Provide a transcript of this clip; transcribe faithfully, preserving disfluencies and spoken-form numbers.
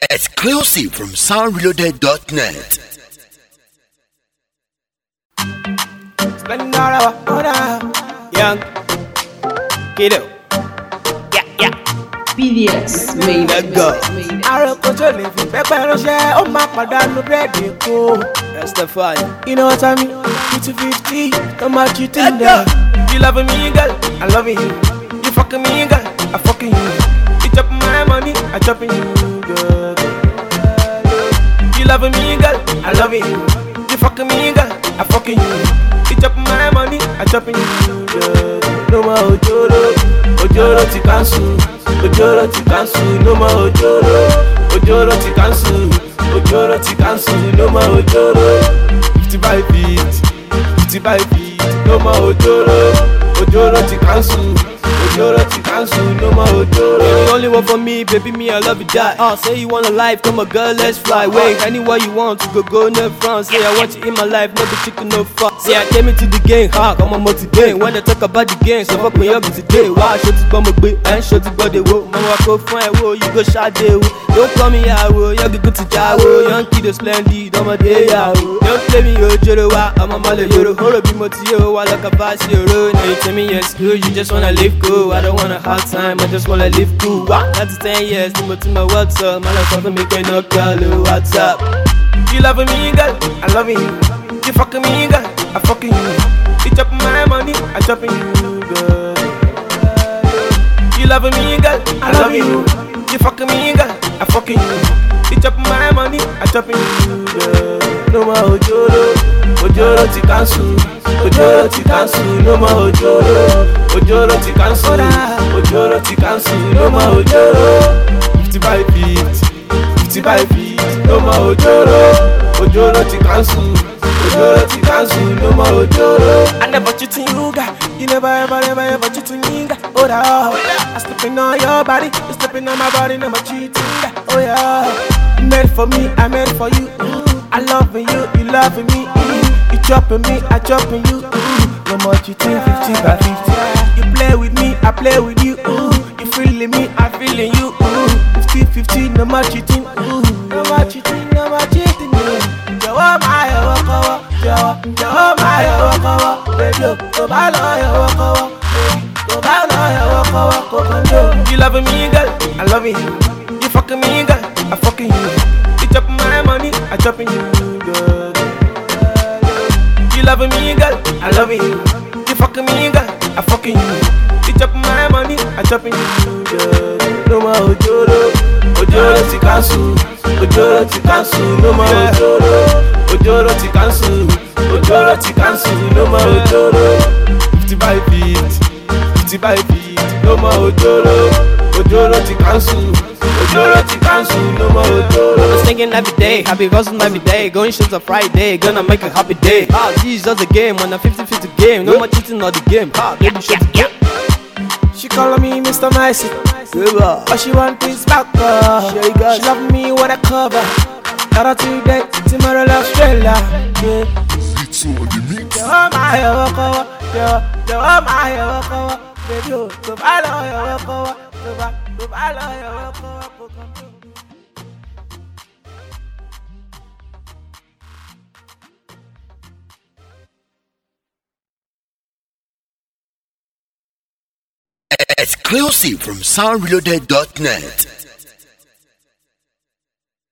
Exclusive from sound reloaded dot net. Splendor, young kiddo. Yeah, yeah. P D X made Let go. Àròkọ tó lè fi pẹ́pẹ́ ránṣẹ́, ó máa pàdánù búrẹ́dì kó. Rastafari. You know what I mean? fifty fifty, no more cheating there. You loving me, girl, I loving you. You fucking me, girl, I fucking you. You chopping my money, I chopping you, girl. You loving me, girl, I loving you. You fucking me, girl, I fucking you. You chopping my money, I chopping you, girl. No more ojoro, ojoro ti cancel, ojoro ti cancel. No more ojoro, ojoro ti cancel, ojoro ti cancel. No more ojoro, fifty by fifty, fifty by fifty. No more ojoro, ojoro ti cancel, ojoro ti cancel. No more ojoro. You're the only one for me, baby, me I love you die. Oh, say you want a life, come on girl, let's fly. Wait, anywhere you want to go, go no France. Say I want you in my life, no be chicken, no fuck. Say I came into the game, ha, come on multi-game. When they talk about the game, so fuck me up today. Why show this bum a bit, and show this body, whoa. Mama, I go fine, whoa, you go shot there, whoa. Don't call me out, whoa, you go to Jawo. Young kid, splendid, I'm a day, yeah, whoa. Don't play me, yo, Joro, I'm a mother, Yoro. Horo be motio, I like a pass, Yoro. Now you tell me yes, good, you just wanna live cool. I don't want a hard time, I just wanna live cool. Wow, that's ten years, no more to my what's up. My life doesn't make me no call, what's up? You loving me, girl, I loving you. You fucking me, girl, I fucking you. You chopping my money, I chopping you, girl. You loving me, girl, I loving you. You fucking me, girl, I fucking you. You chopping my money, I chopping you, girl. No more ojoro, ojoro ti cancel, ojoro ti cancel. No more ojoro, ojoro ti cancel, ojoro ti cancel. No more ojoro, fifty by fifty, fifty by fifty. No more ojoro, ojoro ti cancel, ojoro ti cancel. No more ojoro. I never cheat in you, guy. You never ever ever ever cheat in me, guy. Oh yeah, I stepping on your body, you stepping on my body, never cheating, guy. Oh yeah, you made for me, I made for you. Ooh. I loving you, you loving me. Ooh. You chopping me, I chopping you. Ooh. No more cheating, fifty by fifty. You play with me, I play with you. Ooh. You feeling me, I feeling you. Ooh. fifty fifty, no more cheating. Ooh. No more cheating, no more cheating. Jọ̀wọ́ máa yọ wọ́kọ́wọ́, jọ̀wọ́, jọ̀wọ́ máa yọ wọ́kọ́wọ́. Baby, tó bá lọ yọ wọ́kọ́wọ́, tó bá lọ yọ wọ́kọ́wọ́, kò kàn jó. You loving me, girl, I loving you. You fucking me, girl, I fucking you. You chopping my money, I chopping you, girl. You loving me, girl, I loving you. You fucking me, girl, I fucking you. You chopping my money, I chopping you, girl. No more ojoro, ojoro ti cancel, ojoro ti cancel. No more ojoro, ojoro ti cancel, ojoro ti cancel. No more ojoro, fifty by fifty, fifty by fifty. No more ojoro, ojoro ti cancel. No more I was thinking every day, happy hustling every day. Going shows on Friday, gonna make a happy day. Ah, this is just a game, on a fifty fifty game. No more cheating on the game. Ah, baby, shut up. She calling me Mister Micey, but she want things back. Uh. She love me when I cover. Got her today, tomorrow Australia. Yeah. Jọ̀wọ́ máa yọ wọ́kọ́wọ́, jọ̀wọ́, jọ̀wọ́ máa yọ wọ́kọ́wọ́. Baby, oh, tó bá lọ yọ wọ́kọ́wọ́, tó bá, tó bá lọ yọ wọ́kọ́wọ́, kò kàn tó. Exclusive from sound reloaded dot net.